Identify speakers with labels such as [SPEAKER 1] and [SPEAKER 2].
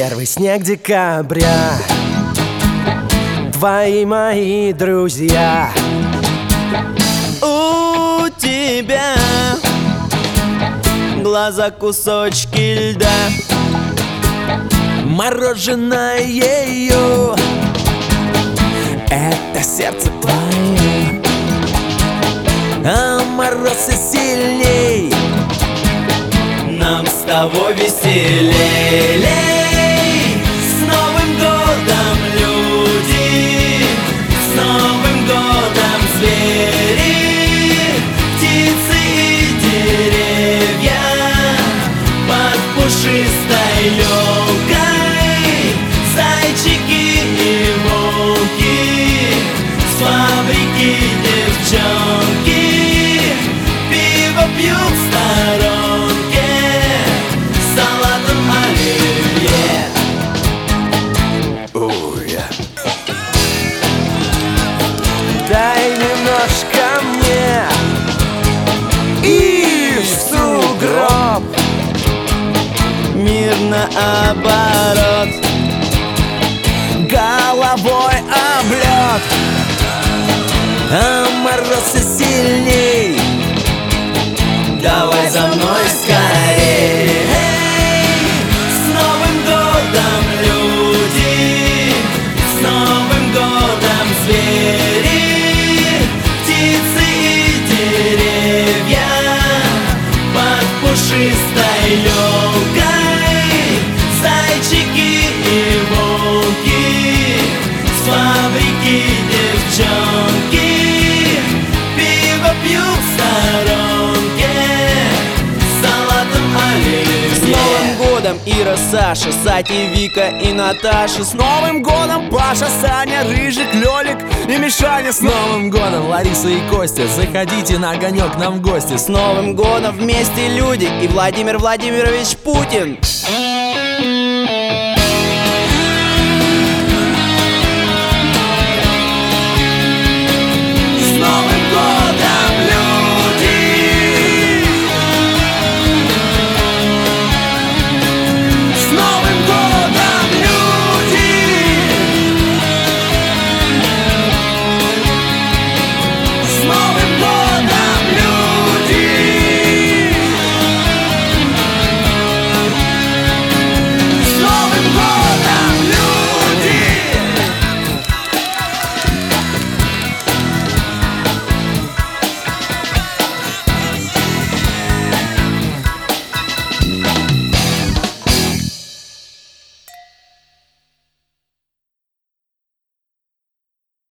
[SPEAKER 1] Первый снег декабря, твои мои друзья.
[SPEAKER 2] У тебя глаза кусочки льда,
[SPEAKER 1] Мороженое ее, это сердце твое, а мороз и сильней,
[SPEAKER 2] нам с тобой веселей. С Новым годом, люди! С Новым годом, звери! Птицы и деревья под пушистой елкой, зайчики и волки, с фабрики девчонки пиво пьют в сторонке с салатом оливье.
[SPEAKER 1] дай немножко мне и в сугроб.
[SPEAKER 2] Мир наоборот,
[SPEAKER 1] Головой об лед, а мороз и сильней,
[SPEAKER 2] давай за мной скорей. С Новым годом, люди! С Новым годом, звери! Птицы и деревья под пушистой елкой, зайчики и волки, с фабрики девчонки пиво пьют в сторонке с салатом оливье.
[SPEAKER 1] С Новым годом, Ира, Саша, Сати, Вика и Наташа. С Новым годом, Паша, Саня, Рыжик, Лёлик и Мишаня. С Новым годом, Лариса и Костя, заходите на огонек к нам в гости.
[SPEAKER 2] С Новым годом вместе люди и Владимир Владимирович Путин.